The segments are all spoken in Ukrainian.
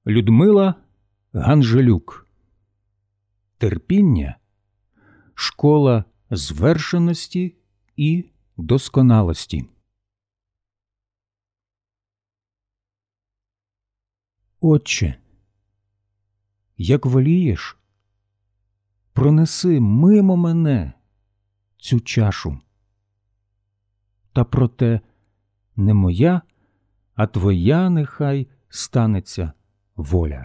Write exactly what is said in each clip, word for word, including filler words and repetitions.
Людмила Ганжелюк. Терпіння – школа звершеності і досконалості. Отче, як волієш, пронеси мимо мене цю чашу. Та проте не моя, а твоя нехай станеться воля.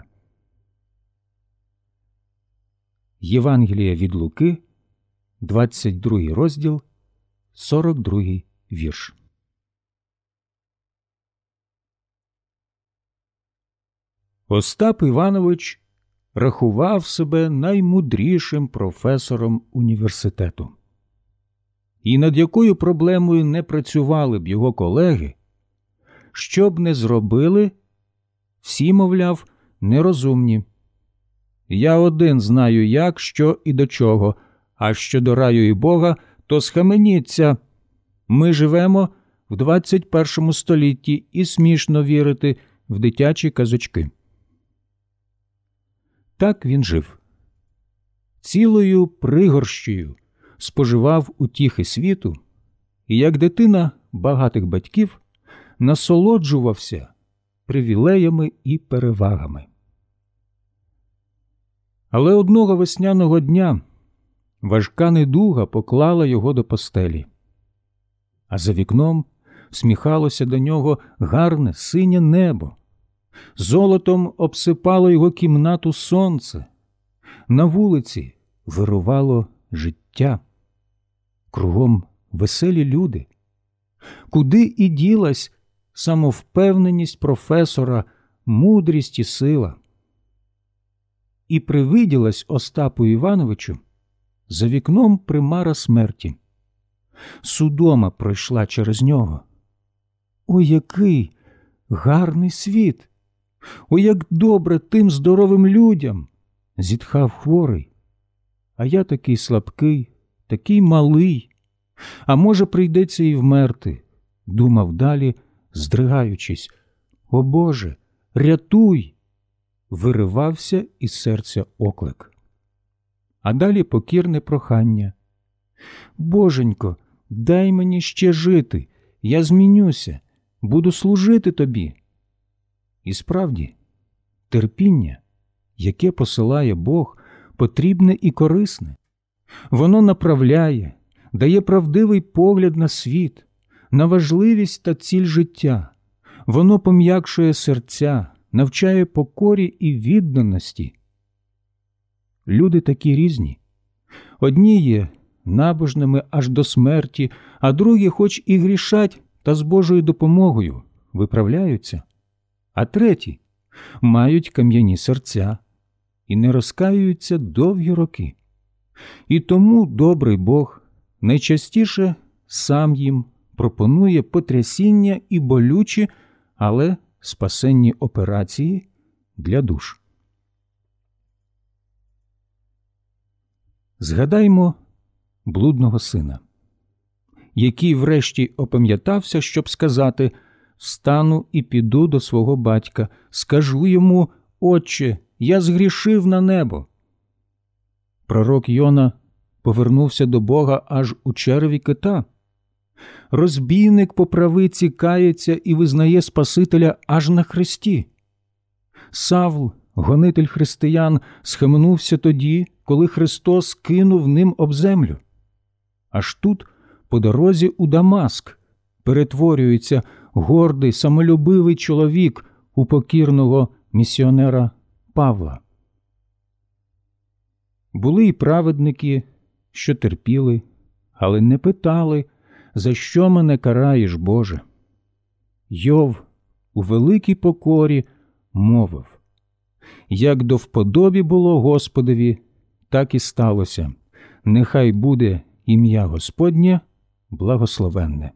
Євангеліє від Луки, двадцять другий розділ, сорок другий вірш. Остап Іванович рахував себе наймудрішим професором університету. І над якою проблемою не працювали б його колеги, що б не зробили, всі, мовляв, нерозумні. Я один знаю як, що і до чого, а щодо раю і Бога, то схаменіться. Ми живемо в двадцять першому столітті і смішно вірити в дитячі казочки. Так він жив. Цілою пригорщею споживав утіхи світу і, як дитина багатих батьків, насолоджувався привілеями і перевагами. Але одного весняного дня важка недуга поклала його до постелі, а за вікном всміхалося до нього гарне синє небо. Золотом обсипало його кімнату сонце. На вулиці вирувало життя. Кругом веселі люди. Куди і ділась самовпевненість професора, мудрість і сила? І привиділась Остапу Івановичу за вікном примара смерті. Судома пройшла через нього. О, який гарний світ! О, як добре тим здоровим людям! Зітхав хворий. А я такий слабкий, такий малий. А може, прийдеться і вмерти, думав далі, здригаючись. О Боже, рятуй! Виривався із серця оклик. А далі покірне прохання. Боженько, дай мені ще жити, я змінюся, буду служити тобі. І справді, терпіння, яке посилає Бог, потрібне і корисне. Воно направляє, дає правдивий погляд на світ, на важливість та ціль життя. Воно пом'якшує серця, навчає покорі і відданості. Люди такі різні. Одні є набожними аж до смерті, а другі хоч і грішать, та з Божою допомогою виправляються. А треті мають кам'яні серця і не розкаюються довгі роки. І тому добрий Бог найчастіше сам їм пропонує потрясіння і болючі, але спасенні операції для душ. Згадаймо блудного сина, який врешті опам'ятався, щоб сказати: «Встану і піду до свого батька, скажу йому: Отче, я згрішив на небо». Пророк Йона повернувся до Бога аж у череві кита. Розбійник по правиці кається і визнає Спасителя аж на хресті. Савл, гонитель християн, схаменувся тоді, коли Христос кинув ним об землю. Аж тут, по дорозі у Дамаск, перетворюється гордий, самолюбивий чоловік у покірного місіонера Павла. Були й праведники, що терпіли, але не питали: «За що мене караєш, Боже?» Йов у великій покорі мовив: «Як до вподобі було Господові, так і сталося. Нехай буде ім'я Господнє благословенне».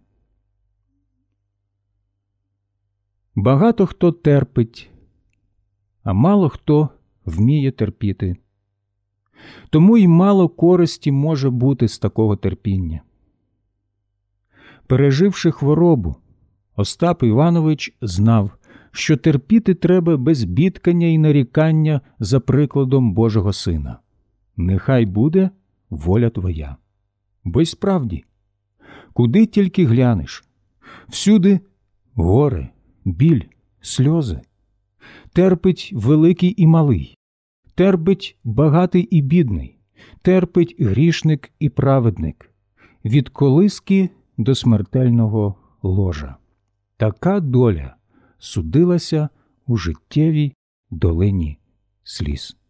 Багато хто терпить, а мало хто вміє терпіти. Тому й мало користі може бути з такого терпіння. Переживши хворобу, Остап Іванович знав, що терпіти треба без бідкання і нарікання за прикладом Божого Сина. Нехай буде воля Твоя. Бо й справді, куди тільки глянеш, всюди горе, біль, сльози. Терпить великий і малий, терпить багатий і бідний, терпить грішник і праведник, від колиски до смертельного ложа. Така доля судилася у життєвій долині сліз.